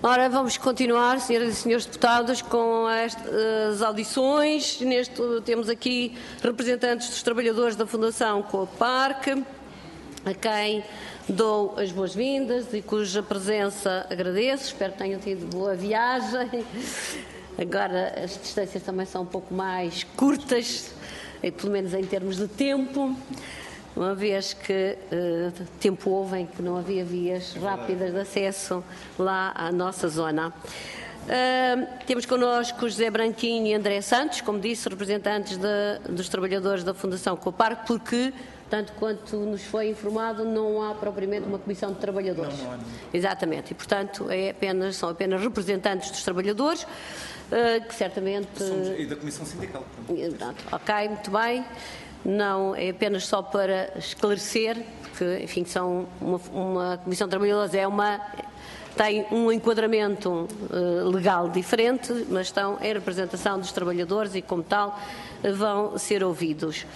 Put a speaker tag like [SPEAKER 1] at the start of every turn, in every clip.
[SPEAKER 1] Ora, vamos continuar, senhoras e senhores deputados, com as audições. Temos aqui representantes dos trabalhadores da Fundação Coaparc, a quem dou as boas-vindas e cuja presença agradeço. Espero que tenham tido boa viagem. Agora as distâncias também são um pouco mais curtas, pelo menos em termos de tempo, uma vez que tempo houve em que não havia vias rápidas de acesso lá à nossa zona. Temos connosco José Branquinho e André Santos, como disse, representantes dos trabalhadores da Fundação Coaparc, porque, tanto quanto nos foi informado, não há propriamente uma comissão de trabalhadores. Não há.
[SPEAKER 2] Exatamente,
[SPEAKER 1] e portanto são apenas representantes dos trabalhadores, que certamente...
[SPEAKER 2] E da Comissão Sindical.
[SPEAKER 1] Ok, muito bem. Não, é apenas só para esclarecer, porque, enfim, são uma Comissão de Trabalhadores tem um enquadramento legal diferente, mas estão em representação dos trabalhadores e, como tal, vão ser ouvidos.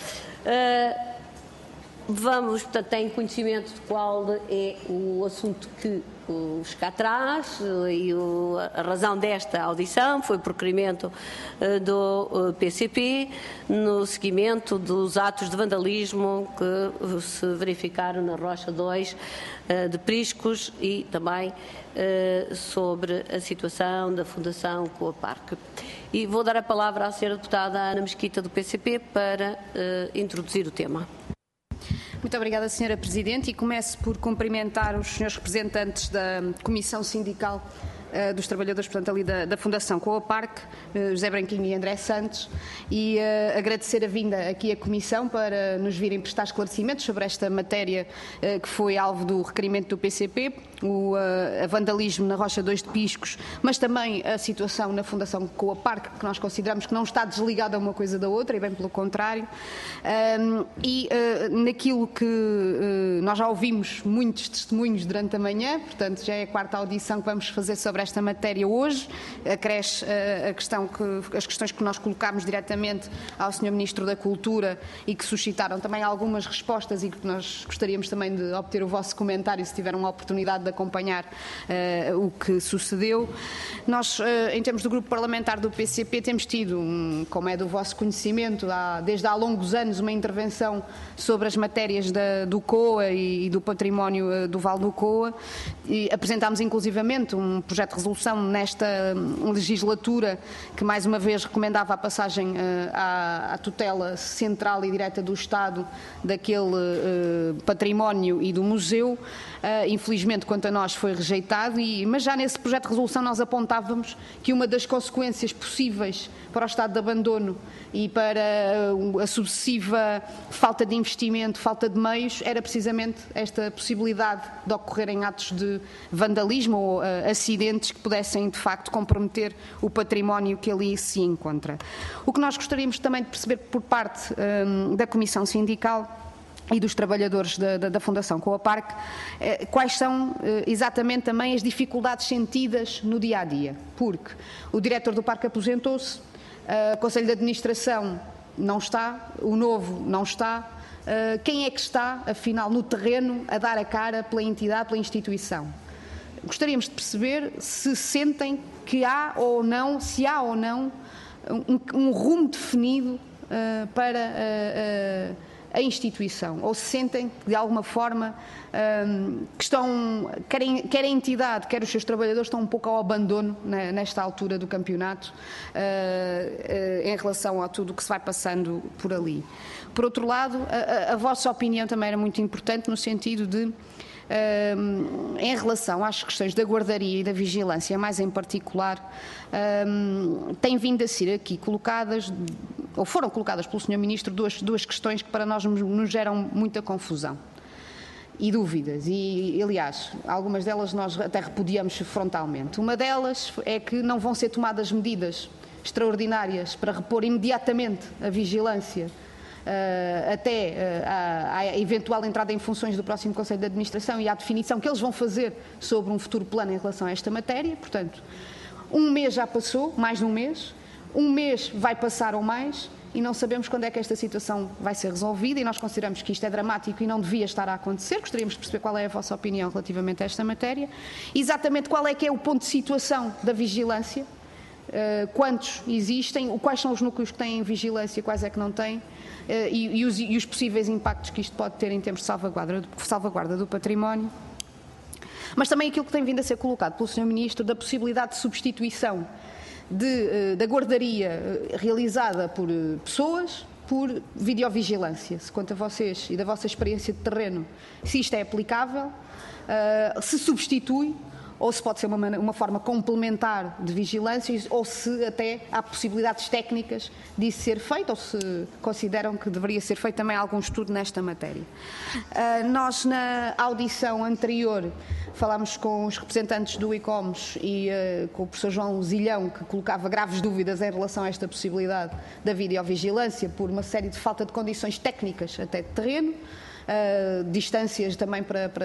[SPEAKER 1] Portanto, têm conhecimento de qual é o assunto que os cá traz, e a razão desta audição foi por requerimento do PCP, no seguimento dos atos de vandalismo que se verificaram na Rocha 2 de Priscos e também sobre a situação da Fundação Coaparc. E vou dar a palavra à senhora deputada Ana Mesquita, do PCP, para introduzir o tema.
[SPEAKER 3] Muito obrigada, Sra. Presidente, e começo por cumprimentar os senhores representantes da Comissão Sindical dos Trabalhadores, portanto, ali da Fundação Coaparc, José Branquinho e André Santos, e agradecer a vinda aqui à Comissão para nos virem prestar esclarecimentos sobre esta matéria que foi alvo do requerimento do PCP, o vandalismo na Rocha 2 de Piscos, mas também a situação na Fundação Coaparc, que nós consideramos que não está desligada uma coisa da outra, e bem pelo contrário. Naquilo que nós já ouvimos muitos testemunhos durante a manhã, portanto já é a quarta audição que vamos fazer sobre esta matéria hoje, acresce as questões que nós colocámos diretamente ao Sr. Ministro da Cultura e que suscitaram também algumas respostas e que nós gostaríamos também de obter o vosso comentário se tiveram a oportunidade de acompanhar o que sucedeu. Nós, em termos do grupo parlamentar do PCP, temos tido, como é do vosso conhecimento, desde há longos anos, uma intervenção sobre as matérias do COA e do património do Vale do COA, e apresentámos inclusivamente um projeto de resolução nesta legislatura que mais uma vez recomendava a passagem à tutela central e direta do Estado daquele património e do museu. Infelizmente, quanto a nós, foi rejeitado, mas já nesse projeto de resolução nós apontávamos que uma das consequências possíveis para o estado de abandono e para a sucessiva falta de investimento, falta de meios, era precisamente esta possibilidade de ocorrerem atos de vandalismo ou acidentes que pudessem, de facto, comprometer o património que ali se encontra. O que nós gostaríamos também de perceber por parte da Comissão Sindical e dos trabalhadores da Fundação Coaparc, quais são exatamente também as dificuldades sentidas no dia-a-dia, porque o diretor do parque aposentou-se, o Conselho de Administração não está, o novo não está. Quem é que está, afinal, no terreno a dar a cara pela entidade, pela instituição? Gostaríamos de perceber se sentem que há ou não, se há ou não um rumo definido para a instituição, ou se sentem que de alguma forma que estão, quer a entidade, quer os seus trabalhadores, estão um pouco ao abandono nesta altura do campeonato em relação a tudo o que se vai passando por ali. Por outro lado, a vossa opinião também era muito importante no sentido de em relação às questões da guardaria e da vigilância, mais em particular, têm vindo a ser aqui colocadas, ou foram colocadas pelo Sr. Ministro, duas questões que para nós nos geram muita confusão e dúvidas, e aliás, algumas delas nós até repudiamos frontalmente. Uma delas é que não vão ser tomadas medidas extraordinárias para repor imediatamente a vigilância até à eventual entrada em funções do próximo Conselho de Administração e à definição que eles vão fazer sobre um futuro plano em relação a esta matéria. Portanto, um mês já passou, mais de um mês vai passar ou mais, e não sabemos quando é que esta situação vai ser resolvida, e nós consideramos que isto é dramático e não devia estar a acontecer. Gostaríamos de perceber qual é a vossa opinião relativamente a esta matéria. Exatamente qual é que é o ponto de situação da vigilância, quantos existem, quais são os núcleos que têm vigilância, quais é que não têm, e os possíveis impactos que isto pode ter em termos de salvaguarda do património. Mas também aquilo que tem vindo a ser colocado pelo Sr. Ministro da possibilidade de substituição da guardaria realizada por pessoas por videovigilância. Se quanto a vocês e da vossa experiência de terreno, se isto é aplicável, se substitui, ou se pode ser uma forma complementar de vigilância, ou se até há possibilidades técnicas disso ser feito, ou se consideram que deveria ser feito também algum estudo nesta matéria. Nós, na audição anterior, falámos com os representantes do ICOMOS e com o professor João Zilhão, que colocava graves dúvidas em relação a esta possibilidade da videovigilância, por uma série de falta de condições técnicas até de terreno, distâncias também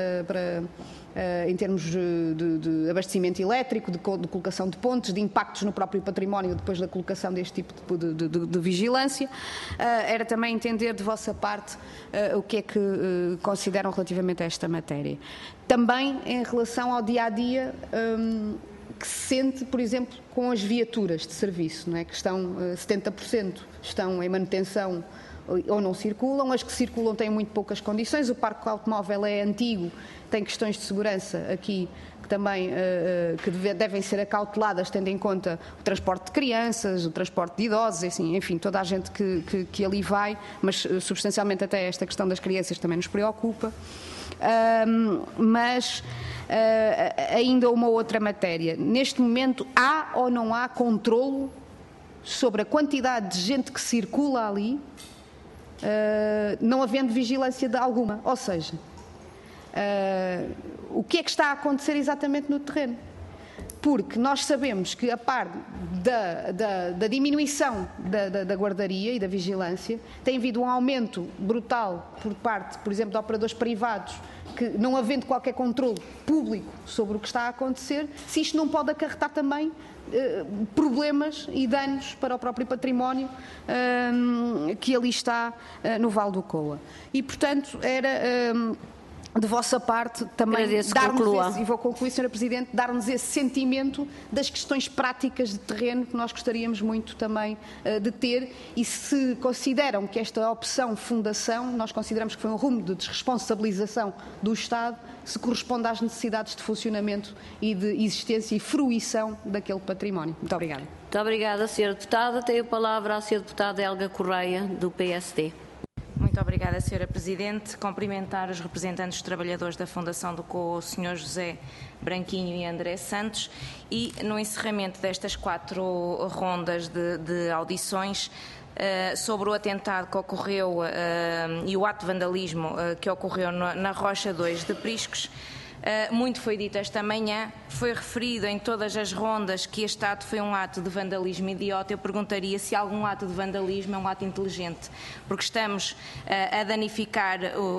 [SPEAKER 3] em termos de abastecimento elétrico, de colocação de pontes, de impactos no próprio património depois da colocação deste tipo de vigilância. Era também entender de vossa parte o que é que consideram relativamente a esta matéria. Também em relação ao dia-a-dia que se sente, por exemplo, com as viaturas de serviço, não é? Que estão, 70% estão em manutenção ou não circulam, as que circulam têm muito poucas condições, o parque automóvel é antigo, tem questões de segurança aqui que também que devem ser acauteladas, tendo em conta o transporte de crianças, o transporte de idosos, assim, enfim, toda a gente que ali vai, mas substancialmente até esta questão das crianças também nos preocupa. Mas ainda uma outra matéria. Neste momento, há ou não há controlo sobre a quantidade de gente que circula ali, não havendo vigilância de alguma? Ou seja, o que é que está a acontecer exatamente no terreno? Porque nós sabemos que, a par da diminuição da guardaria e da vigilância, tem havido um aumento brutal por parte, por exemplo, de operadores privados, que, não havendo qualquer controle público sobre o que está a acontecer, se isto não pode acarretar também problemas e danos para o próprio património que ali está no Vale do Coa. E, portanto, era de vossa parte também dar-nos e vou concluir, Sra. Presidente, dar-nos esse sentimento das questões práticas de terreno que nós gostaríamos muito também de ter, e se consideram que esta opção fundação, nós consideramos que foi um rumo de desresponsabilização do Estado, se corresponde às necessidades de funcionamento e de existência e fruição daquele património. Muito obrigada.
[SPEAKER 1] Muito obrigada, Sra. Deputada. Tem a palavra a Sra. Deputada Helga Correia, do PSD.
[SPEAKER 4] Muito obrigada, Sra. Presidente. Cumprimentar os representantes dos trabalhadores da Fundação do COA, o Sr. José Branquinho e André Santos, e no encerramento destas 4 rondas de audições sobre o atentado que ocorreu e o ato de vandalismo que ocorreu na Rocha 2 de Priscos. Muito foi dito esta manhã, foi referido em todas as rondas que este ato foi um ato de vandalismo idiota. Eu perguntaria se algum ato de vandalismo é um ato inteligente, porque estamos a danificar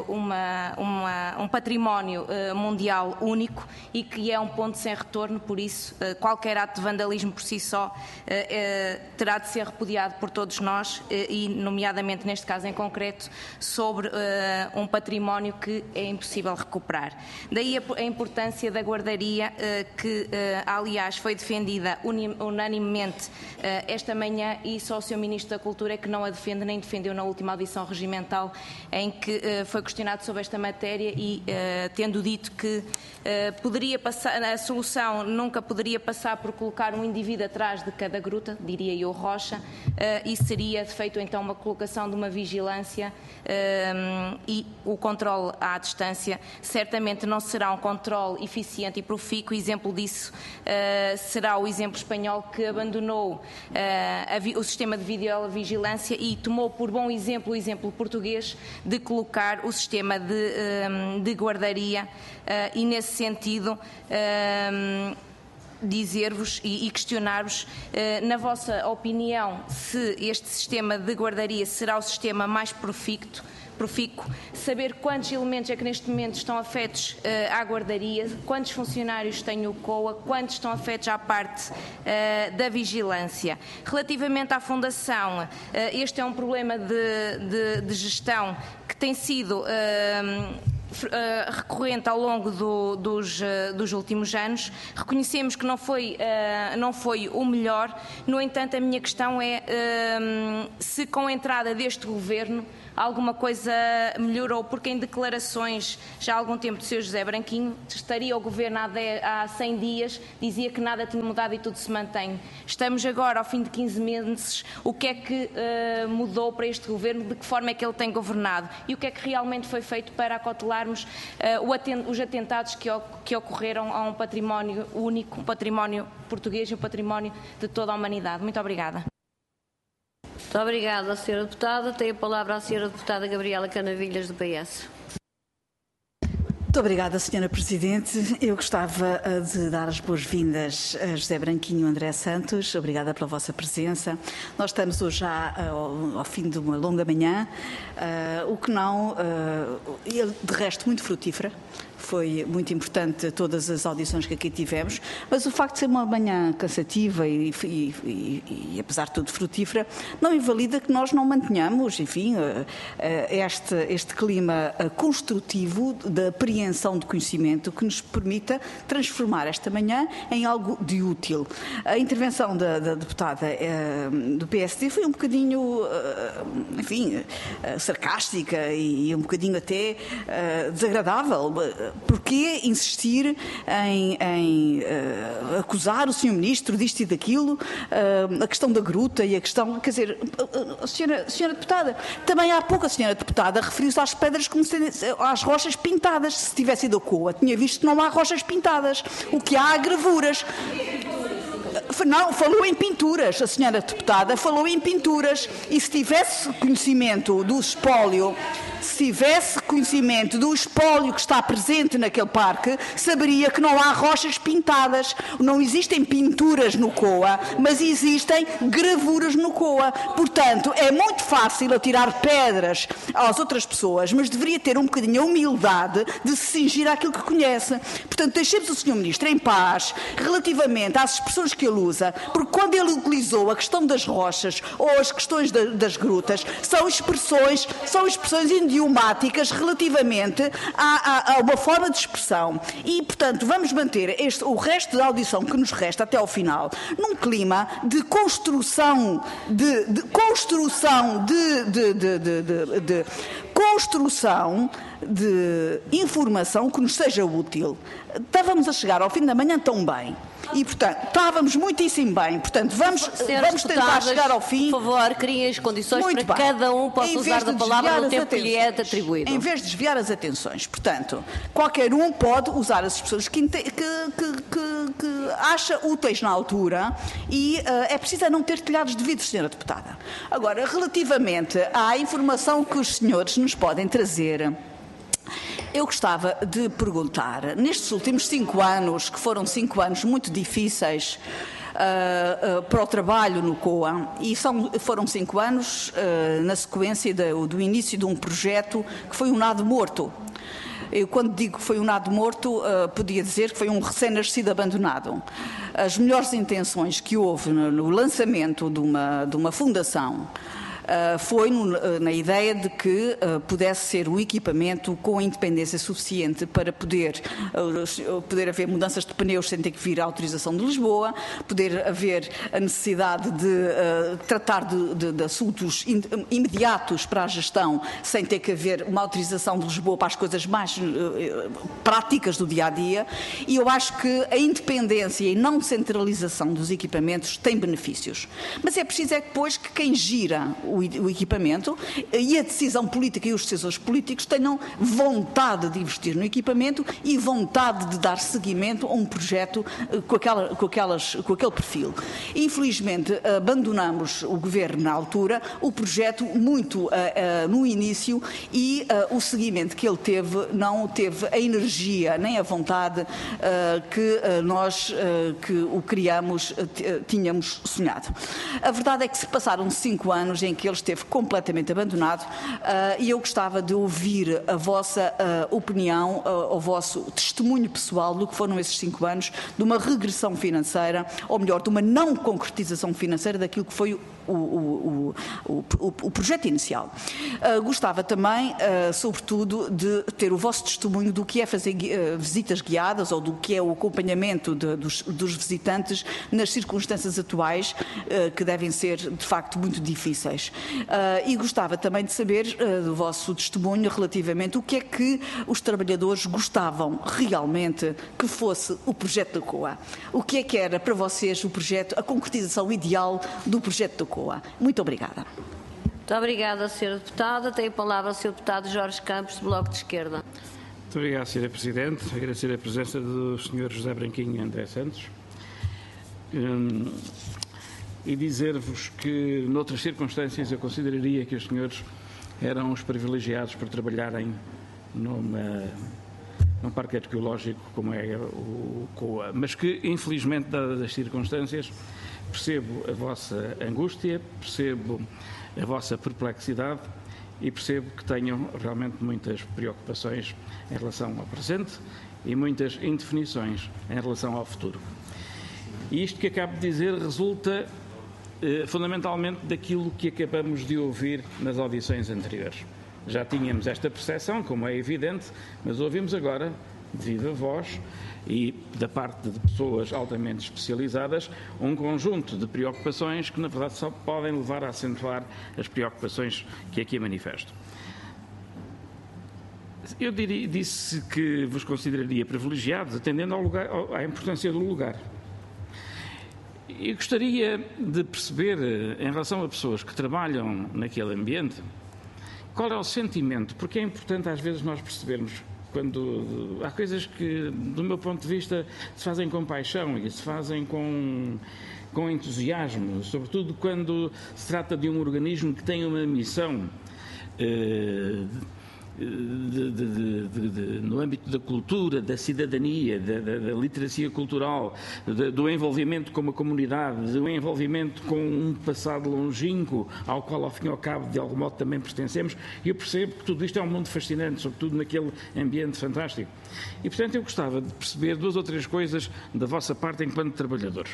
[SPEAKER 4] um património mundial único e que é um ponto sem retorno. Por isso, qualquer ato de vandalismo por si só terá de ser repudiado por todos nós e, nomeadamente neste caso em concreto, sobre um património que é impossível recuperar. Daí a importância da guardaria, que aliás foi defendida unanimemente esta manhã, e só o Sr. Ministro da Cultura é que não a defende, nem defendeu na última audição regimental em que foi questionado sobre esta matéria e tendo dito que poderia passar, a solução nunca poderia passar por colocar um indivíduo atrás de cada gruta, diria eu, rocha, e seria feito então uma colocação de uma vigilância e o controle à distância. Certamente não será um controle eficiente e profícuo. Exemplo disso será o exemplo espanhol, que abandonou o sistema de videovigilância e tomou por bom exemplo o exemplo português de colocar o sistema de guardaria e, nesse sentido, dizer-vos e questionar-vos, na vossa opinião, se este sistema de guardaria será o sistema mais profícuo profícuo saber quantos elementos é que neste momento estão afetos à guardaria, quantos funcionários tem o COA, quantos estão afetos à parte da vigilância. Relativamente à Fundação, este é um problema de gestão que tem sido recorrente ao longo dos últimos anos. Reconhecemos que não foi o melhor. No entanto, a minha questão é se com a entrada deste Governo alguma coisa melhorou, porque em declarações já há algum tempo do Sr. José Branquinho, estaria o Governo há 100 dias, dizia que nada tinha mudado e tudo se mantém. Estamos agora ao fim de 15 meses, o que é que mudou para este Governo, de que forma é que ele tem governado e o que é que realmente foi feito para acautelarmos os atentados que ocorreram a um património único, um património português e um património de toda a humanidade. Muito obrigada.
[SPEAKER 1] Muito obrigada, Sra. Deputada. Tem a palavra a Sra. Deputada Gabriela Canavilhas, do PS.
[SPEAKER 5] Muito obrigada, Sra. Presidente. Eu gostava de dar as boas-vindas a José Branquinho e André Santos. Obrigada pela vossa presença. Nós estamos hoje já ao fim de uma longa manhã, o que não, de resto, muito frutífera. Foi muito importante todas as audições que aqui tivemos, mas o facto de ser uma manhã cansativa e apesar de tudo frutífera, não invalida que nós não mantenhamos, enfim, este clima construtivo de apreensão de conhecimento que nos permita transformar esta manhã em algo de útil. A intervenção da deputada do PSD foi um bocadinho, enfim, sarcástica e um bocadinho até desagradável. Porquê insistir em acusar o Sr. Ministro disto e daquilo, a questão da gruta e a questão, quer dizer, Sra. Deputada, também há pouco a Sra. Deputada referiu-se às pedras como às rochas pintadas. Se tivesse ido a COA, tinha visto que não há rochas pintadas, o que há gravuras. Não, falou em pinturas, a Sra. Deputada falou em pinturas, e se tivesse conhecimento do espólio, que está presente naquele parque, saberia que não há rochas pintadas, não existem pinturas no COA, mas existem gravuras no COA. Portanto, é muito fácil atirar pedras às outras pessoas, mas deveria ter um bocadinho a humildade de se cingir àquilo que conhece. Portanto, deixemos o Sr. Ministro em paz relativamente às expressões que ele usa, porque quando ele utilizou a questão das rochas ou as questões das grutas, são expressões idiomáticas relativamente a uma forma de expressão. E, portanto, vamos manter o resto da audição que nos resta até ao final num clima de construção de informação que nos seja útil. Estávamos a chegar ao fim da manhã tão bem. E, portanto, estávamos muitíssimo bem. Portanto, vamos tentar chegar ao fim.
[SPEAKER 1] Por favor, criem as condições
[SPEAKER 5] muito
[SPEAKER 1] para
[SPEAKER 5] bem.
[SPEAKER 1] Que cada um possa usar da palavra no tempo que lhe é atribuído.
[SPEAKER 5] Em vez de desviar as atenções. Portanto, qualquer um pode usar as expressões que acha úteis na altura, e é preciso não ter telhados de vidro, Sra. Deputada. Agora, relativamente à informação que os senhores nos podem trazer, eu gostava de perguntar, nestes últimos 5 anos, que foram 5 anos muito difíceis para o trabalho no COA, e foram 5 anos na sequência do início de um projeto que foi um nado morto. Eu, quando digo que foi um nado morto, podia dizer que foi um recém-nascido abandonado. As melhores intenções que houve no lançamento de uma fundação foi na ideia de que pudesse ser um equipamento com independência suficiente para poder haver mudanças de pneus sem ter que vir à autorização de Lisboa, poder haver a necessidade de tratar de assuntos imediatos para a gestão sem ter que haver uma autorização de Lisboa para as coisas mais práticas do dia-a-dia. E eu acho que a independência e não centralização dos equipamentos tem benefícios. Mas é preciso depois que quem gira o equipamento e a decisão política e os decisores políticos tenham vontade de investir no equipamento e vontade de dar seguimento a um projeto com aquele perfil. Infelizmente, abandonamos o Governo na altura, o projeto muito no início, e o seguimento que ele teve não teve a energia nem a vontade que nós que o criamos tínhamos sonhado. A verdade é que se passaram 5 anos em que que ele esteve completamente abandonado, e eu gostava de ouvir a vossa opinião, o vosso testemunho pessoal do que foram esses 5 anos de uma regressão financeira, ou melhor, de uma não concretização financeira daquilo que foi o projeto inicial. Gostava também, sobretudo, de ter o vosso testemunho do que é fazer visitas guiadas ou do que é o acompanhamento dos visitantes nas circunstâncias atuais, que devem ser, de facto, muito difíceis. E gostava também de saber do vosso testemunho relativamente o que é que os trabalhadores gostavam realmente que fosse o projeto da COA. O que é que era para vocês o projeto, a concretização ideal do projeto da COA? Muito obrigada.
[SPEAKER 1] Muito obrigada, Sra. Deputada. Tem a palavra o Sr. Deputado Jorge Campos, do Bloco de Esquerda.
[SPEAKER 6] Muito obrigado, Sra. Presidente. Agradecer a presença do Sr. José Branquinho e André Santos. E dizer-vos que, noutras circunstâncias, eu consideraria que os senhores eram os privilegiados por trabalharem num parque arqueológico como é o COA, mas que, infelizmente, dadas as circunstâncias, percebo a vossa angústia, percebo a vossa perplexidade e percebo que tenham realmente muitas preocupações em relação ao presente e muitas indefinições em relação ao futuro. E isto que acabo de dizer resulta fundamentalmente daquilo que acabamos de ouvir nas audições anteriores. Já tínhamos esta percepção, como é evidente, mas ouvimos agora, de viva voz e da parte de pessoas altamente especializadas, um conjunto de preocupações que, na verdade, só podem levar a acentuar as preocupações que aqui manifesto. Eu disse que vos consideraria privilegiados, atendendo à importância do lugar. E gostaria de perceber, em relação a pessoas que trabalham naquele ambiente, qual é o sentimento, porque é importante às vezes nós percebermos quando há coisas que, do meu ponto de vista, se fazem com paixão e se fazem com entusiasmo, sobretudo quando se trata de um organismo que tem uma missão no âmbito da cultura, da cidadania, da literacia cultural, do envolvimento com uma comunidade, do envolvimento com um passado longínquo ao qual, ao fim e ao cabo, de algum modo também pertencemos. E eu percebo que tudo isto é um mundo fascinante, sobretudo naquele ambiente fantástico. E, portanto, eu gostava de perceber 2 ou 3 coisas da vossa parte enquanto trabalhadores.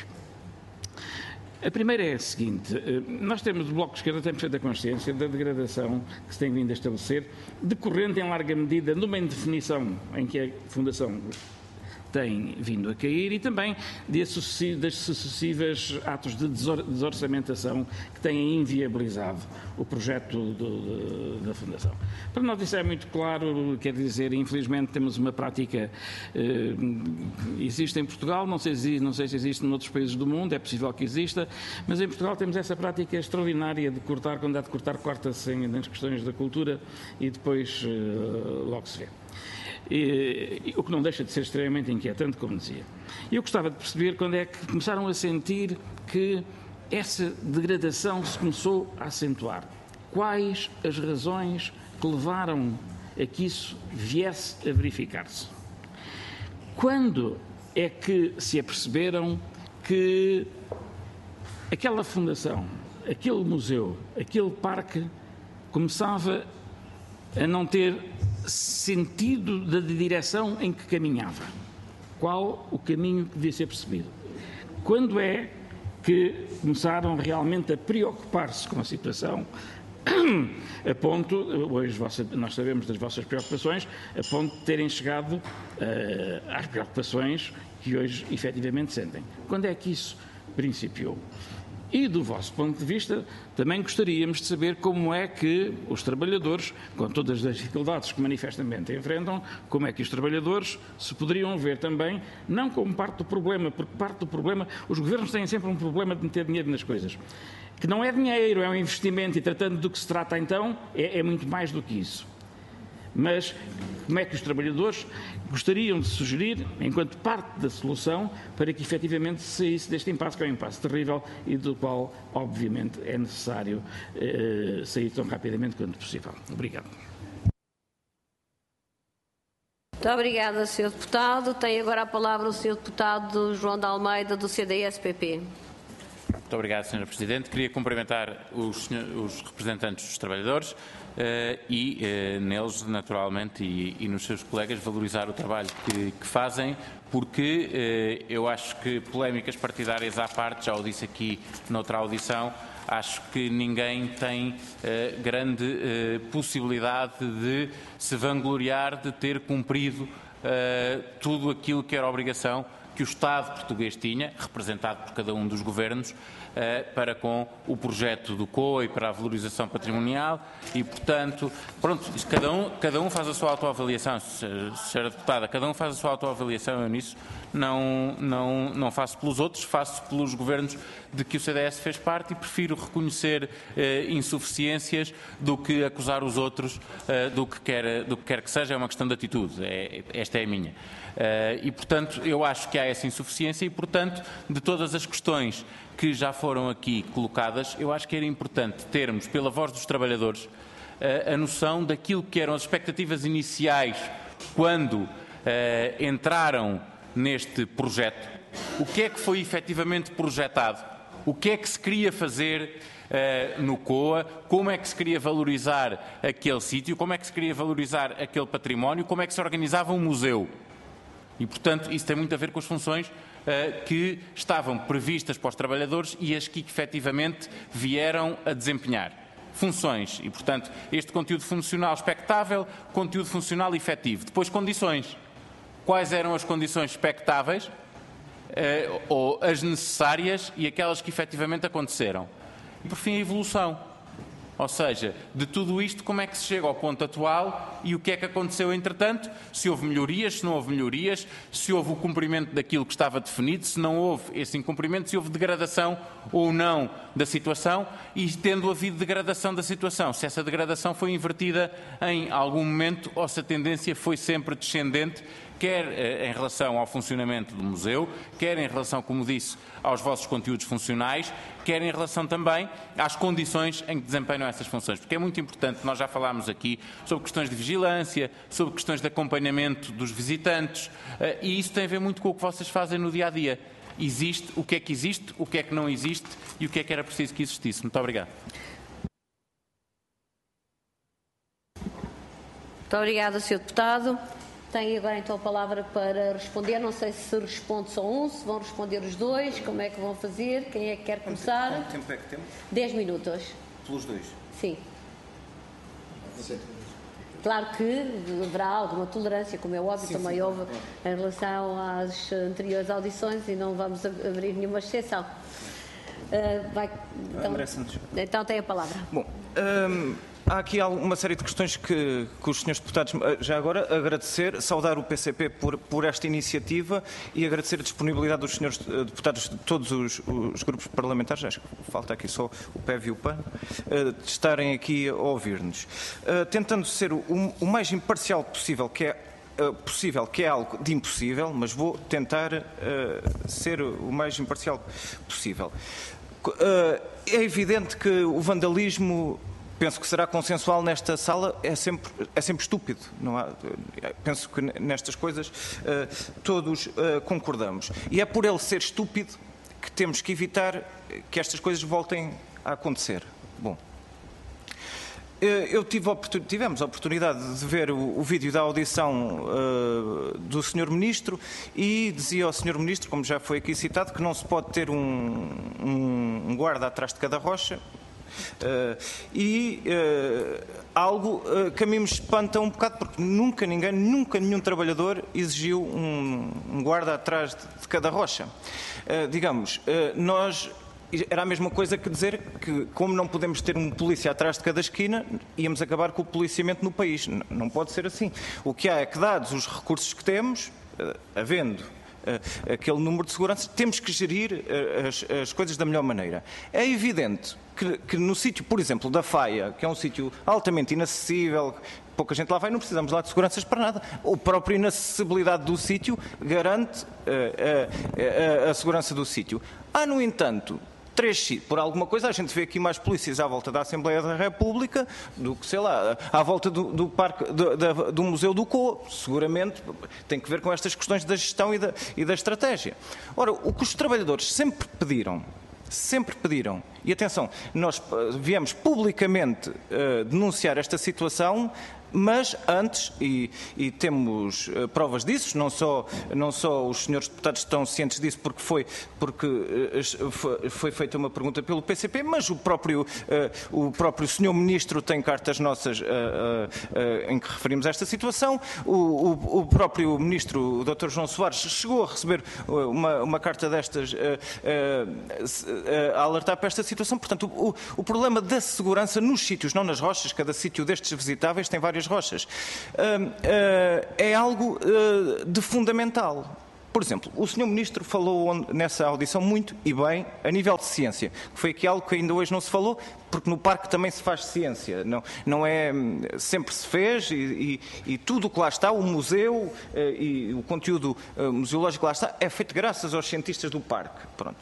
[SPEAKER 6] A primeira é a seguinte: nós temos, o Bloco de Esquerda tem perfeita consciência da degradação que se tem vindo a estabelecer, decorrente em larga medida numa indefinição em que a Fundação tem vindo a cair e também das sucessivas atos de desorçamentação que têm inviabilizado o projeto da Fundação. Para nós isso é muito claro, quer dizer, infelizmente temos uma prática, existe em Portugal, não sei se existe em outros países do mundo, é possível que exista, mas em Portugal temos essa prática extraordinária de cortar, quando há de cortar, corta-se nas questões da cultura e depois logo se vê. O que não deixa de ser extremamente inquietante, como dizia. Eu gostava de perceber quando é que começaram a sentir que essa degradação se começou a acentuar. Quais as razões que levaram a que isso viesse a verificar-se? Quando é que se aperceberam que aquela fundação, aquele museu, aquele parque começava a não ter sentido da direção em que caminhava? Qual o caminho que devia ser percebido? Quando é que começaram realmente a preocupar-se com a situação, a ponto, hoje nós sabemos das vossas preocupações, a ponto de terem chegado às preocupações que hoje efetivamente sentem? Quando é que isso principiou? E, do vosso ponto de vista, também gostaríamos de saber como é que os trabalhadores, com todas as dificuldades que manifestamente enfrentam, como é que os trabalhadores se poderiam ver também, não como parte do problema, porque parte do problema, os governos têm sempre um problema de meter dinheiro nas coisas, que não é dinheiro, é um investimento, e tratando do que se trata então, é muito mais do que isso. Mas como é que os trabalhadores gostariam de sugerir, enquanto parte da solução, para que efetivamente se saísse deste impasse, que é um impasse terrível e do qual, obviamente, é necessário sair tão rapidamente quanto possível. Obrigado.
[SPEAKER 1] Muito obrigada, Sr. Deputado. Tem agora a palavra o Sr. Deputado João de Almeida, do CDS-PP.
[SPEAKER 7] Muito obrigado, Sra. Presidente. Queria cumprimentar os representantes dos trabalhadores e neles, naturalmente, e nos seus colegas, valorizar o trabalho que fazem, porque eu acho que polémicas partidárias à parte, já o disse aqui noutra audição, acho que ninguém tem grande possibilidade de se vangloriar de ter cumprido tudo aquilo que era obrigação que o Estado português tinha, representado por cada um dos governos, para com o projeto do COA e para a valorização patrimonial e, portanto, pronto, cada um faz a sua autoavaliação, Sra. Deputada, cada um faz a sua autoavaliação, eu nisso não faço pelos outros, faço pelos governos de que o CDS fez parte e prefiro reconhecer insuficiências do que acusar os outros do que quer que seja, é uma questão de atitude, esta é a minha. E, portanto, eu acho que há essa insuficiência e, portanto, de todas as questões que já foram aqui colocadas, eu acho que era importante termos, pela voz dos trabalhadores, a noção daquilo que eram as expectativas iniciais quando entraram neste projeto, o que é que foi efetivamente projetado, o que é que se queria fazer no COA, como é que se queria valorizar aquele sítio, como é que se queria valorizar aquele património, como é que se organizava um museu. E, portanto, isso tem muito a ver com as funções que estavam previstas para os trabalhadores e as que efetivamente vieram a desempenhar. Funções e, portanto, este conteúdo funcional expectável, conteúdo funcional efetivo. Depois, condições. Quais eram as condições expectáveis ou as necessárias e aquelas que efetivamente aconteceram. E, por fim, a evolução. Ou seja, de tudo isto, como é que se chega ao ponto atual e o que é que aconteceu entretanto? Se houve melhorias, se não houve melhorias, se houve o cumprimento daquilo que estava definido, se não houve esse incumprimento, se houve degradação ou não da situação e, tendo havido degradação da situação, se essa degradação foi invertida em algum momento ou se a tendência foi sempre descendente, quer em relação ao funcionamento do museu, quer em relação, como disse, aos vossos conteúdos funcionais, quer em relação também às condições em que desempenham essas funções. Porque é muito importante, nós já falámos aqui sobre questões de vigilância, sobre questões de acompanhamento dos visitantes, e isso tem a ver muito com o que vocês fazem no dia-a-dia. Existe, o que é que não existe e o que é que era preciso que existisse. Muito obrigado.
[SPEAKER 1] Muito obrigada, Sr. Deputado. Tenho agora então a palavra para responder. Não sei se responde só um, se vão responder os dois, como é que vão fazer, quem é que quer começar?
[SPEAKER 2] Quanto tempo é que temos?
[SPEAKER 1] 10 minutos.
[SPEAKER 2] Pelos dois?
[SPEAKER 1] Sim. Claro que haverá alguma tolerância, como é óbvio, também houve em relação às anteriores audições e não vamos abrir nenhuma exceção. Então tem a palavra.
[SPEAKER 8] Bom, há aqui uma série de questões que os senhores deputados, já agora, agradecer, saudar o PCP por esta iniciativa e agradecer a disponibilidade dos senhores deputados de todos os grupos parlamentares, acho que falta aqui só o PEV e o PAN, de estarem aqui a ouvir-nos. Tentando ser o mais imparcial possível, que é algo de impossível, mas vou tentar ser o mais imparcial possível. É evidente que o vandalismo, penso que será consensual nesta sala, é sempre estúpido. Não há, penso que nestas coisas todos concordamos. E é por ele ser estúpido que temos que evitar que estas coisas voltem a acontecer. Bom, tivemos a oportunidade de ver o vídeo da audição do Sr. Ministro e dizia ao Sr. Ministro, como já foi aqui citado, que não se pode ter um guarda atrás de cada rocha. Algo que a mim me espanta um bocado, porque nunca nenhum trabalhador exigiu um guarda atrás de cada rocha. Era a mesma coisa que dizer que, como não podemos ter um polícia atrás de cada esquina, íamos acabar com o policiamento no país. Não pode ser assim. O que há é que, dados os recursos que temos, havendo aquele número de segurança, temos que gerir as coisas da melhor maneira. É evidente que no sítio, por exemplo, da Faia, que é um sítio altamente inacessível, pouca gente lá vai, não precisamos lá de seguranças para nada. A própria inacessibilidade do sítio garante a segurança do sítio. Há, no entanto, por alguma coisa, a gente vê aqui mais polícias à volta da Assembleia da República do que, sei lá, à volta do parque, do Museu do COA. Seguramente tem que ver com estas questões da gestão e da estratégia. Ora, o que os trabalhadores sempre pediram sempre pediram, e atenção, nós viemos publicamente denunciar esta situação, mas antes, e temos provas disso, não só os senhores deputados estão cientes disso porque foi feita uma pergunta pelo PCP, mas o próprio senhor Ministro tem cartas nossas em que referimos esta situação, o próprio Ministro, o Dr. João Soares, chegou a receber uma carta destas a alertar para esta situação. Portanto, o problema da segurança nos sítios, não nas rochas, cada sítio destes visitáveis tem várias rochas, é algo de fundamental. Por exemplo, o Sr. Ministro falou nessa audição muito e bem a nível de ciência, que foi aqui algo que ainda hoje não se falou, porque no parque também se faz ciência, não é, sempre se fez e tudo o que lá está, o museu e o conteúdo museológico que lá está, é feito graças aos cientistas do parque. Pronto.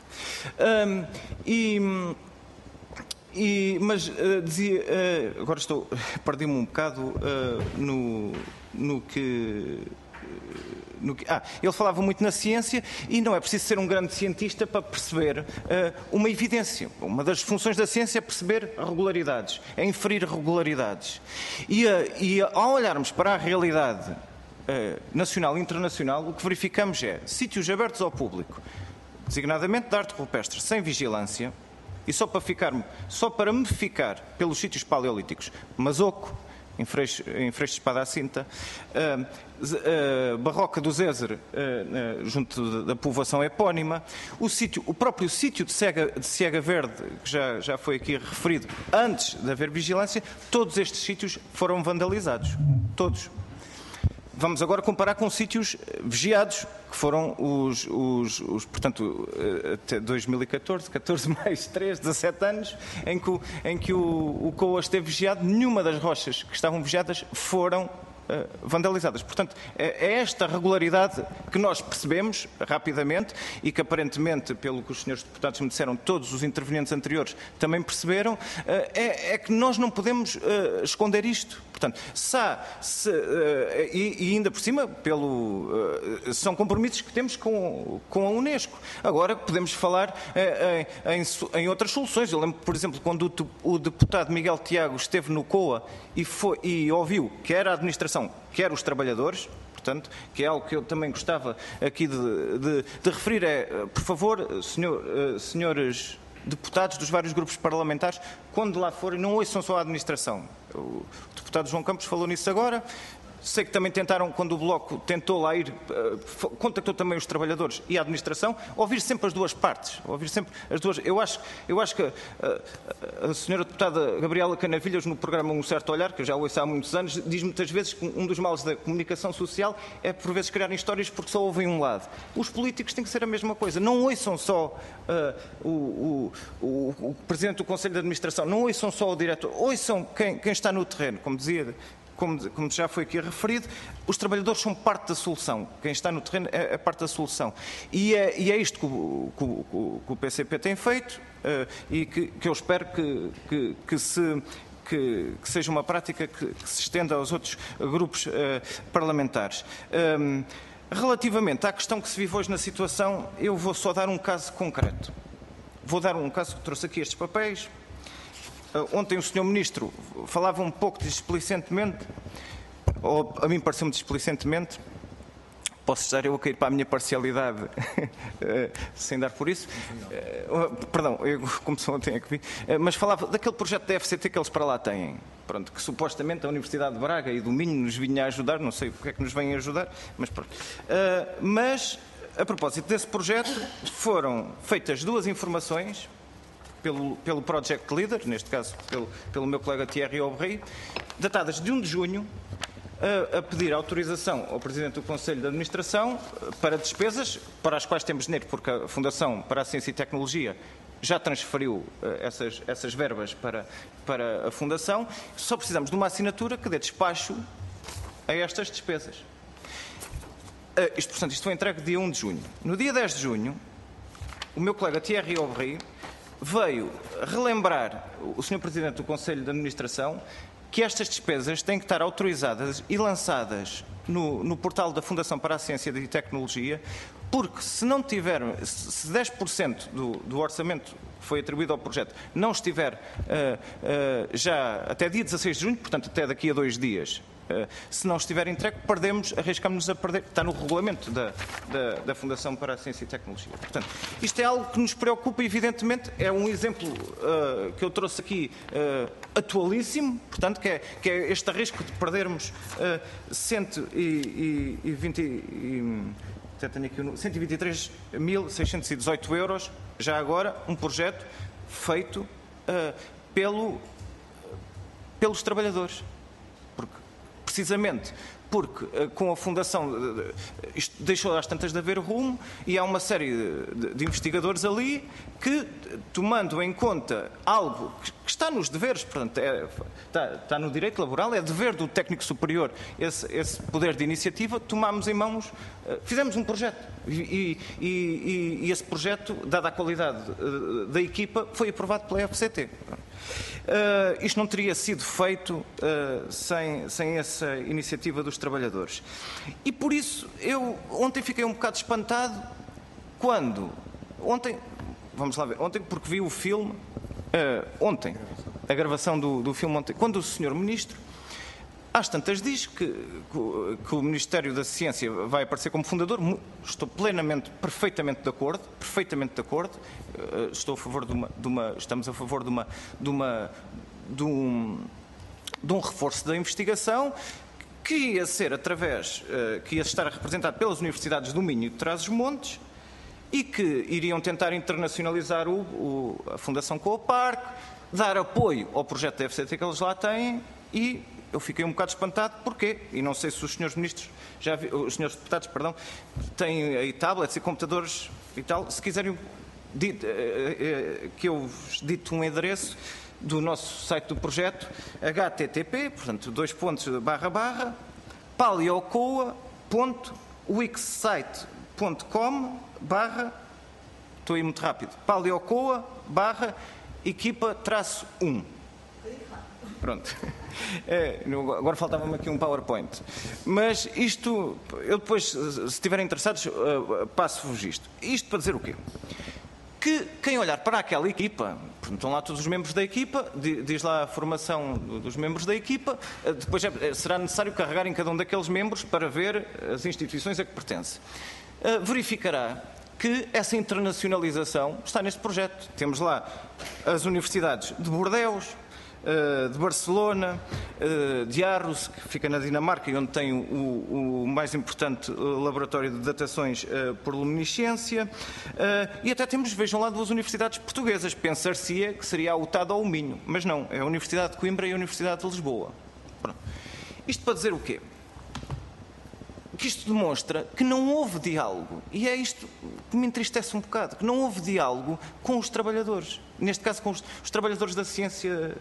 [SPEAKER 8] Mas dizia, agora perdi-me um bocado no que ele falava muito na ciência e não é preciso ser um grande cientista para perceber uma evidência. Uma das funções da ciência é perceber regularidades, é inferir regularidades. E ao olharmos para a realidade nacional e internacional, o que verificamos é sítios abertos ao público, designadamente de arte rupestre, sem vigilância, e só para me ficar pelos sítios paleolíticos, Mazoco, em Freixo de Espada à Cinta, Barroca do Zézer, junto da povoação epónima, o próprio sítio de Ciega Verde, que já foi aqui referido, antes de haver vigilância, todos estes sítios foram vandalizados. Todos. Vamos agora comparar com sítios vigiados, que foram portanto, até 2014, 14 mais 3, 17 anos, em que o COA esteve vigiado. Nenhuma das rochas que estavam vigiadas foram vandalizadas. Portanto, é esta regularidade que nós percebemos rapidamente e que aparentemente, pelo que os senhores deputados me disseram, todos os intervenientes anteriores também perceberam, é que nós não podemos esconder isto. Portanto, e ainda por cima, são compromissos que temos com a Unesco. Agora podemos falar em outras soluções. Eu lembro, por exemplo, quando o deputado Miguel Tiago esteve no COA e ouviu que era a administração, quer os trabalhadores, portanto, que é algo que eu também gostava aqui de referir, por favor, senhores deputados dos vários grupos parlamentares, quando lá forem, não ouçam só a administração. O deputado João Campos falou nisso agora. Sei que também tentaram, quando o Bloco tentou lá ir, contactou também os trabalhadores e a administração, ouvir sempre as duas partes, ouvir sempre as duas. Eu acho que a senhora deputada Gabriela Canavilhas, no programa Um Certo Olhar, que eu já ouço há muitos anos, diz muitas vezes que um dos males da comunicação social é, por vezes, criarem histórias porque só ouvem um lado. Os políticos têm que ser a mesma coisa. Não ouçam só o Presidente do Conselho de Administração, não ouçam só o Diretor, ouçam quem está no terreno, como dizia. Como já foi aqui referido, os trabalhadores são parte da solução. Quem está no terreno é parte da solução. E é isto que o PCP tem feito e que eu espero que seja uma prática que se estenda aos outros grupos parlamentares. Relativamente à questão que se vive hoje na situação, eu vou só dar um caso concreto. Vou dar um caso que trouxe aqui estes papéis. Ontem o Sr. Ministro falava um pouco displicentemente, ou a mim pareceu-me displicentemente, posso estar eu a cair para a minha parcialidade sem dar por isso, perdão, como só ontem é que vi, mas falava daquele projeto da FCT que eles para lá têm, pronto, que supostamente a Universidade de Braga e do Minho nos vinha a ajudar, não sei o que é que nos vêm a ajudar, mas pronto. Mas, a propósito desse projeto, foram feitas duas informações, pelo Project Leader, neste caso pelo meu colega Thierry Aubry, datadas de 1 de junho, a pedir autorização ao Presidente do Conselho de Administração para despesas para as quais temos dinheiro, porque a Fundação para a Ciência e Tecnologia já transferiu essas verbas para a Fundação. Só precisamos de uma assinatura que dê despacho a estas despesas. Portanto, isto foi entregue dia 1 de junho. No dia 10 de junho, o meu colega Thierry Aubry veio relembrar o Sr. Presidente do Conselho de Administração que estas despesas têm que estar autorizadas e lançadas no portal da Fundação para a Ciência e Tecnologia Porque se não tiver, se 10% do orçamento que foi atribuído ao projeto não estiver já até dia 16 de junho, portanto até daqui a 2 dias, se não estiver entregue, arriscamos-nos a perder. Está no regulamento da Fundação para a Ciência e Tecnologia. Portanto, isto é algo que nos preocupa, evidentemente. É um exemplo que eu trouxe aqui atualíssimo, portanto, que é este risco de perdermos 123.618 euros, já agora, um projeto feito pelos trabalhadores. Precisamente porque com a Fundação isto deixou às tantas de haver rumo e há uma série de investigadores ali que, tomando em conta algo que está nos deveres, portanto, está no direito laboral, é dever do técnico superior esse poder de iniciativa, tomámos em mãos, fizemos um projeto e esse projeto, dada a qualidade da equipa, foi aprovado pela FCT. Isto não teria sido feito sem essa iniciativa dos trabalhadores. E por isso, eu ontem fiquei um bocado espantado ontem porque vi o filme, a gravação do filme ontem, quando o Sr. Ministro, às tantas, diz que o Ministério da Ciência vai aparecer como fundador. Estou perfeitamente de acordo, estou a favor estamos a favor de um reforço da investigação que ia ser que ia estar representado pelas universidades do Minho e de Trás-os-Montes e que iriam tentar internacionalizar a Fundação com o Parque, dar apoio ao projeto da FCT que eles lá têm e eu fiquei um bocado espantado. Porquê? E não sei se os senhores ministros, os senhores deputados, perdão, têm aí tablets e computadores e tal. Se quiserem que eu vos dite um endereço do nosso site do projeto, http, portanto, paliocoa.wixsite.com/ estou aí muito rápido, paliocoa/equipa-1. Pronto. Agora faltava-me aqui um PowerPoint. Mas isto, eu depois, se estiverem interessados, passo-vos isto. Isto para dizer o quê? Que quem olhar para aquela equipa, estão lá todos os membros da equipa, diz lá a formação dos membros da equipa, depois será necessário carregar em cada um daqueles membros para ver as instituições a que pertence. Verificará que essa internacionalização está neste projeto. Temos lá as universidades de Bordeus, de Barcelona, de Aarhus, que fica na Dinamarca e onde tem o mais importante laboratório de datações por luminescência, e até temos, vejam lá, 2 universidades portuguesas. Pensar-se-ia que seria a UTAD ou o Minho, mas não, é a Universidade de Coimbra e a Universidade de Lisboa. Pronto. Isto para dizer o quê? Que isto demonstra que não houve diálogo, e é isto que me entristece um bocado, que não houve diálogo com os trabalhadores, neste caso com os trabalhadores da ciência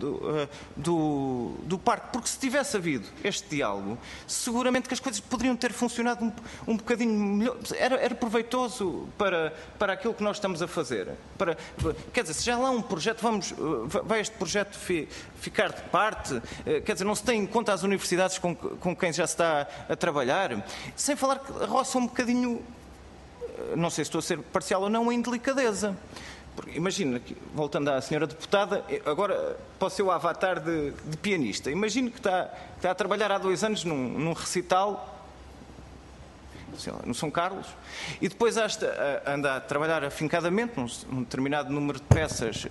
[SPEAKER 8] do parque, porque se tivesse havido este diálogo, seguramente que as coisas poderiam ter funcionado um bocadinho melhor, era proveitoso para aquilo que nós estamos a fazer. Quer dizer, se já lá há um projeto, vai este projeto ficar de parte? Quer dizer, não se tem em conta as universidades com quem já se está a trabalhar? Sem falar que roça um bocadinho, não sei se estou a ser parcial ou não, em delicadeza. Imagina, voltando à senhora deputada, agora posso ser o avatar de pianista. Imagino que está a trabalhar há 2 anos num recital, sei lá, no São Carlos, e depois anda a trabalhar afincadamente num determinado número de peças,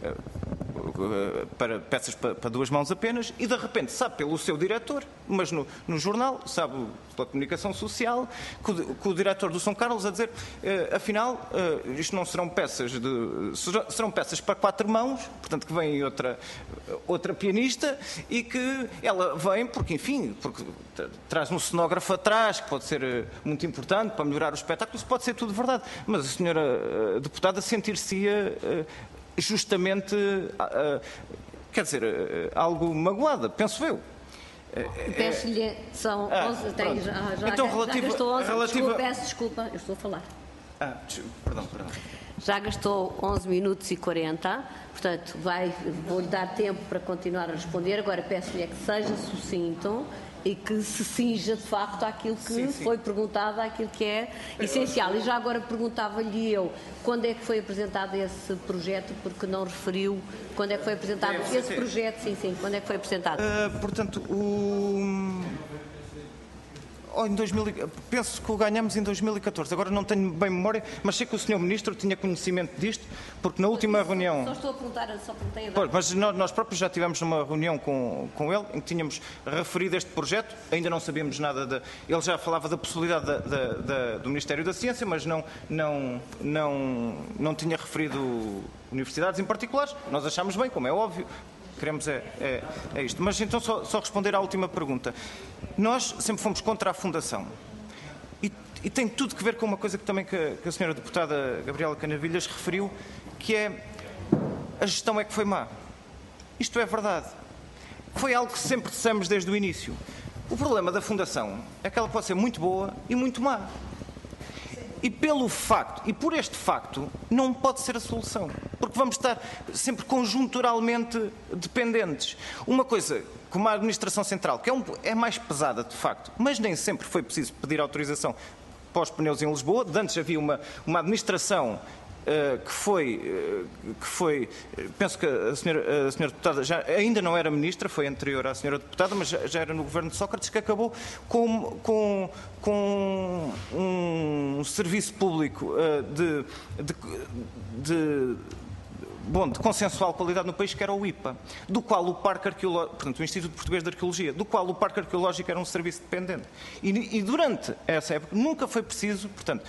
[SPEAKER 8] para 2 mãos apenas, e de repente sabe pelo seu diretor, mas no jornal, sabe pela comunicação social, que o diretor do São Carlos a dizer, afinal, isto não serão peças serão peças para 4 mãos, portanto que vem outra pianista, e que ela vem porque traz um cenógrafo atrás, que pode ser muito importante para melhorar o espetáculo. Isso pode ser tudo verdade, mas a senhora deputada sentir-se-ia justamente, quer dizer, algo magoada, penso eu.
[SPEAKER 1] Peço-lhe, são 11,
[SPEAKER 8] então,
[SPEAKER 1] peço desculpa, eu estou a falar.
[SPEAKER 8] Perdão.
[SPEAKER 1] Já gastou 11 minutos e 40, portanto, vou-lhe dar tempo para continuar a responder. Agora peço-lhe que seja sucinto e que se cinja de facto àquilo que foi perguntado, àquilo que é essencial. E já agora perguntava-lhe eu, quando é que foi apresentado esse projeto, porque não referiu quando é que foi apresentado esse projeto, quando é que foi apresentado?
[SPEAKER 8] Portanto, penso que o ganhamos em 2014, agora não tenho bem memória, mas sei que o Sr. Ministro tinha conhecimento disto, porque na última reunião...
[SPEAKER 1] Só estou a perguntar, só perguntei agora.
[SPEAKER 8] Mas nós próprios já tivemos numa reunião com ele, em que tínhamos referido este projeto, ainda não sabíamos nada ele já falava da possibilidade do Ministério da Ciência, mas não tinha referido universidades em particulares. Nós achámos bem, como é óbvio. Queremos é isto. Mas então só responder à última pergunta. Nós sempre fomos contra a Fundação. E tem tudo que ver com uma coisa que também que a senhora deputada Gabriela Canavilhas referiu, que é a gestão é que foi má. Isto é verdade. Foi algo que sempre dissemos desde o início. O problema da Fundação é que ela pode ser muito boa e muito má. E por este facto, não pode ser a solução. Porque vamos estar sempre conjunturalmente dependentes. Uma coisa como a administração central, que é mais pesada de facto, mas nem sempre foi preciso pedir autorização para os pneus em Lisboa. De antes havia uma administração que foi, penso que a senhora deputada ainda não era ministra, foi anterior à senhora deputada, mas já era no governo de Sócrates, que acabou com um serviço público de consensual qualidade no país, que era o IPA, do qual o Parque Arqueológico, portanto, o Instituto Português de Arqueologia, do qual o Parque Arqueológico era um serviço dependente. E durante essa época nunca foi preciso, portanto,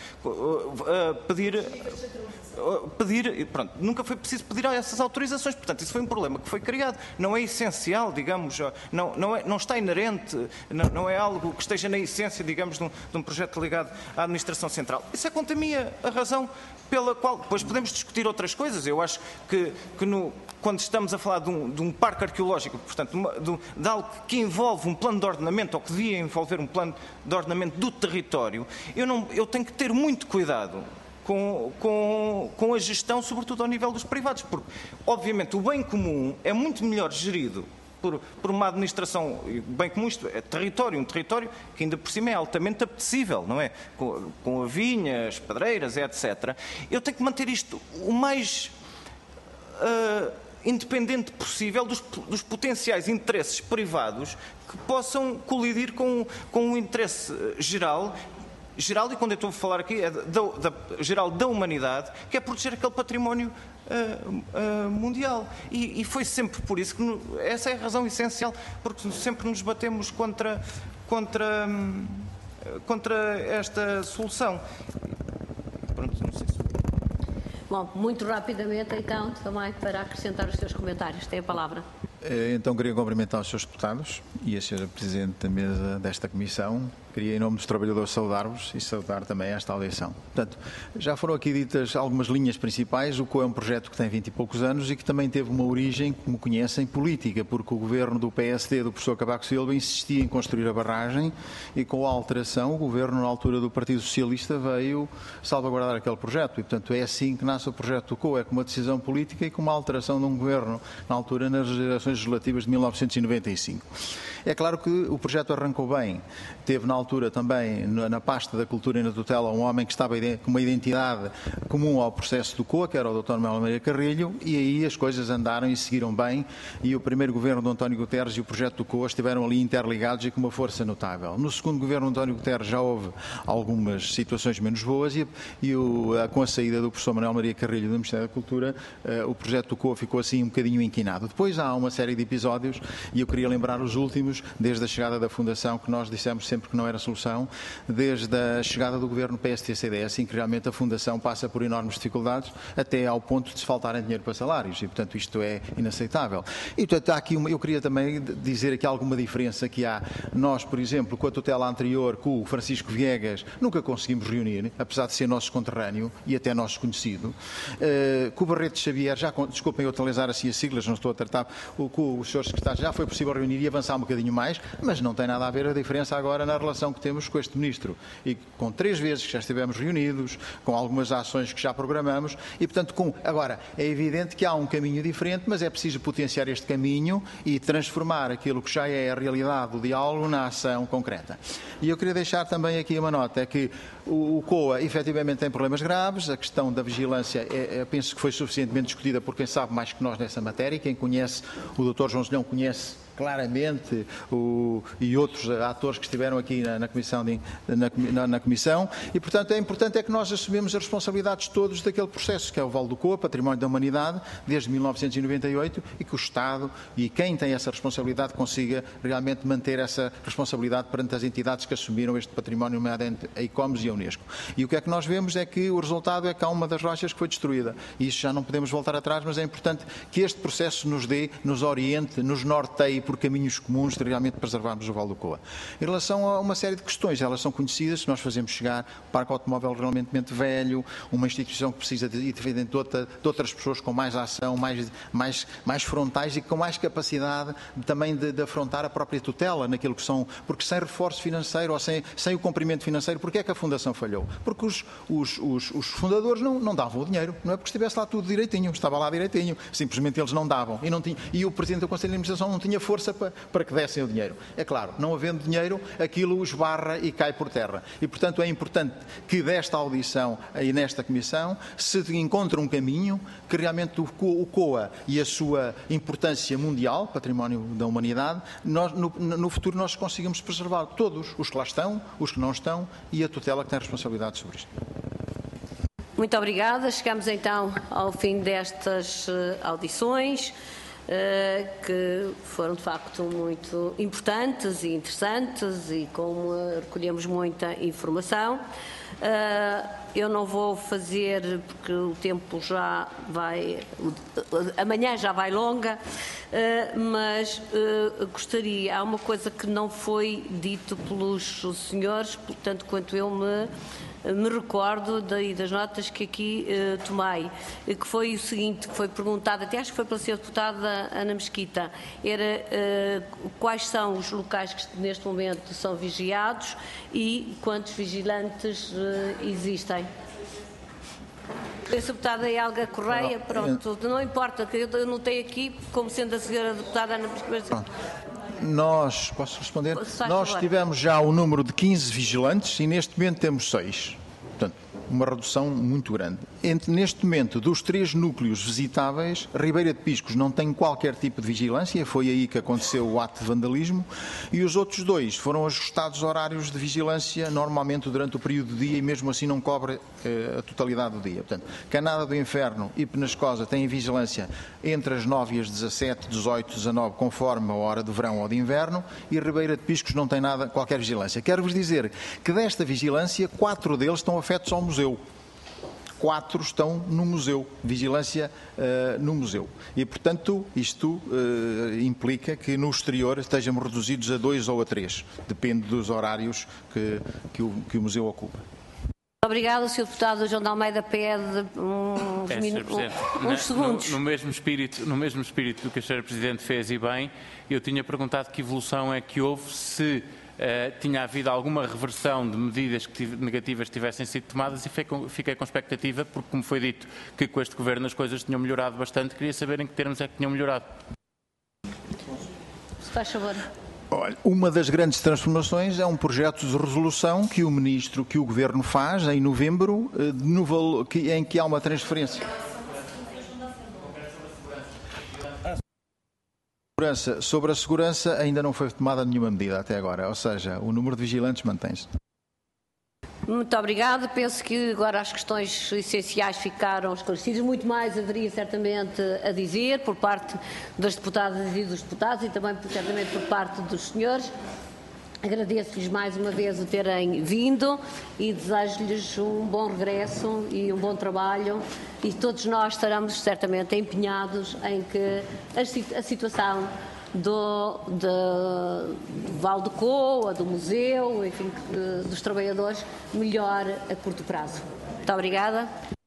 [SPEAKER 8] nunca foi preciso pedir essas autorizações. Portanto, isso foi um problema que foi criado. Não é essencial, digamos, não está inerente, não é algo que esteja na essência, digamos, de um projeto ligado à administração central. Isso é, quanto a mim, a razão pela qual depois podemos discutir outras coisas. Eu acho que quando estamos a falar de um parque arqueológico, portanto, de algo que envolve um plano de ordenamento, ou que devia envolver um plano de ordenamento do território, eu tenho que ter muito cuidado com a gestão, sobretudo ao nível dos privados, porque, obviamente, o bem comum é muito melhor gerido por uma administração, bem comum, isto é um território que ainda por cima é altamente apetecível, não é? Com a vinha, as pedreiras, etc. Eu tenho que manter isto o mais independente possível dos potenciais interesses privados que possam colidir com o interesse geral, e quando eu estou a falar aqui é geral da humanidade, que é proteger aquele património mundial. E foi sempre por isso que essa é a razão essencial, porque sempre nos batemos contra esta solução. Pronto, não sei se...
[SPEAKER 1] Bom, muito rapidamente então, também para acrescentar os seus comentários. Tem a palavra.
[SPEAKER 9] Então queria cumprimentar os seus deputados e a senhora Presidente da mesa desta Comissão. Queria, em nome dos trabalhadores, saudar-vos e saudar também esta audição. Portanto, já foram aqui ditas algumas linhas principais. O COA é um projeto que tem 20 e poucos anos e que também teve uma origem, como conhecem, política, porque o governo do PSD, do professor Cavaco Silva, insistia em construir a barragem e, com a alteração, o governo, na altura do Partido Socialista, veio salvaguardar aquele projeto. E, portanto, é assim que nasce o projeto do COA, com uma decisão política e com uma alteração de um governo, na altura, nas eleições legislativas de 1995. É claro que o projeto arrancou bem. Teve, na altura, também, na pasta da cultura e na tutela, um homem que estava com uma identidade comum ao processo do COA, que era o Dr. Manuel Maria Carrilho, e aí as coisas andaram e seguiram bem, e o primeiro governo de António Guterres e o projeto do COA estiveram ali interligados e com uma força notável. No segundo governo de António Guterres já houve algumas situações menos boas com a saída do professor Manuel Maria Carrilho do Ministério da Cultura, o projeto do COA ficou assim um bocadinho inquinado. Depois há uma série de episódios, e eu queria lembrar os últimos, desde a chegada da Fundação, que nós dissemos sempre que não era solução, desde a chegada do governo PST-CDS, em que realmente a Fundação passa por enormes dificuldades, até ao ponto de se faltarem dinheiro para salários, e portanto isto é inaceitável. E portanto há aqui eu queria também dizer aqui alguma diferença que há. Nós, por exemplo, com a tutela anterior, com o Francisco Viegas, nunca conseguimos reunir, apesar de ser nosso conterrâneo e até nosso conhecido. Com o Barreto Xavier, desculpem eu utilizar assim as siglas, não estou a tratar, com os senhores secretários, já foi possível reunir e avançar um bocadinho mais, mas não tem nada a ver a diferença agora na relação relação que temos com este Ministro e com 3 vezes que já estivemos reunidos, com algumas ações que já programamos e, portanto, agora, é evidente que há um caminho diferente, mas é preciso potenciar este caminho e transformar aquilo que já é a realidade do diálogo na ação concreta. E eu queria deixar também aqui uma nota, é que o COA efetivamente tem problemas graves, a questão da vigilância penso que foi suficientemente discutida por quem sabe mais que nós nessa matéria, quem conhece, o Dr. João Zilhão conhece claramente e outros atores que estiveram aqui na Comissão e, portanto, é importante que nós assumimos as responsabilidades todos daquele processo que é o Vale do Coa, Património da Humanidade, desde 1998 e que o Estado e quem tem essa responsabilidade consiga realmente manter essa responsabilidade perante as entidades que assumiram este património, nomeadamente a ICOMOS e a Unesco. E o que é que nós vemos é que o resultado é que há uma das rochas que foi destruída e isso já não podemos voltar atrás, mas é importante que este processo nos oriente, nos norteie por caminhos comuns de realmente preservarmos o Vale do Coa. Em relação a uma série de questões, elas são conhecidas, nós fazemos chegar o Parque Automóvel realmente velho, uma instituição que precisa de outras pessoas com mais ação, mais frontais e com mais capacidade também de afrontar a própria tutela naquilo que são, porque sem reforço financeiro ou sem o cumprimento financeiro, porque é que a Fundação falhou? Porque os fundadores não davam o dinheiro, não é porque estivesse lá tudo direitinho, estava lá direitinho, simplesmente eles não davam e o Presidente do Conselho de Administração não tinha força para que dessem o dinheiro. É claro, não havendo dinheiro, aquilo esbarra e cai por terra. E, portanto, é importante que desta audição e nesta Comissão se encontre um caminho que realmente o COA e a sua importância mundial, património da humanidade, no futuro nós conseguimos preservar todos, os que lá estão, os que não estão e a tutela que tem responsabilidade sobre isto.
[SPEAKER 1] Muito obrigada. Chegamos então ao fim destas audições. Que foram de facto muito importantes e interessantes e como recolhemos muita informação. Eu não vou fazer, porque o tempo já vai, amanhã já vai longa, mas gostaria, há uma coisa que não foi dito pelos senhores, tanto quanto eu me recordo das notas que aqui tomei, que foi o seguinte, que foi perguntado, até acho que foi pela senhora deputada Ana Mesquita, era quais são os locais que neste momento são vigiados e quantos vigilantes existem. A deputada Helga Correia, pronto, não importa, que eu notei aqui como sendo a senhora deputada Ana Mesquita.
[SPEAKER 9] Posso responder? Nós tivemos já o número de 15 vigilantes e neste momento temos 6. Portanto, uma redução muito grande. Neste momento, dos 3 núcleos visitáveis, Ribeira de Piscos não tem qualquer tipo de vigilância, foi aí que aconteceu o ato de vandalismo, e os outros 2 foram ajustados horários de vigilância, normalmente durante o período do dia, e mesmo assim não cobre a totalidade do dia. Portanto, Canada do Inferno e Penascosa têm vigilância entre as 9 e as 17, 18, 19, conforme a hora de verão ou de inverno, e Ribeira de Piscos não tem qualquer vigilância. Quero-vos dizer que desta vigilância, 4 deles estão afetos ao museu. 4 estão no museu, vigilância no museu. E, portanto, isto implica que no exterior estejamos reduzidos a 2 ou a 3, depende dos horários que o museu ocupa.
[SPEAKER 1] Obrigado, Sr. Deputado João de Almeida pede uns segundos.
[SPEAKER 7] No mesmo espírito do que a Sra. Presidente fez e bem, eu tinha perguntado que evolução é que houve, se tinha havido alguma reversão de medidas negativas que tivessem sido tomadas, e fiquei com expectativa, porque, como foi dito, que com este Governo as coisas tinham melhorado bastante. Queria saber em que termos é que tinham melhorado.
[SPEAKER 1] Se faz favor.
[SPEAKER 9] Olha, uma das grandes transformações é um projeto de resolução que o Governo faz em novembro, em que há uma transferência. Sobre a segurança ainda não foi tomada nenhuma medida até agora, ou seja, o número de vigilantes mantém-se.
[SPEAKER 1] Muito obrigada. Penso que agora as questões essenciais ficaram esclarecidas. Muito mais haveria certamente a dizer por parte das deputadas e dos deputados e também certamente por parte dos senhores. Agradeço-lhes mais uma vez o terem vindo e desejo-lhes um bom regresso e um bom trabalho, e todos nós estaremos certamente empenhados em que a situação do Vale do Coa, do museu, enfim, dos trabalhadores, melhore a curto prazo. Muito obrigada.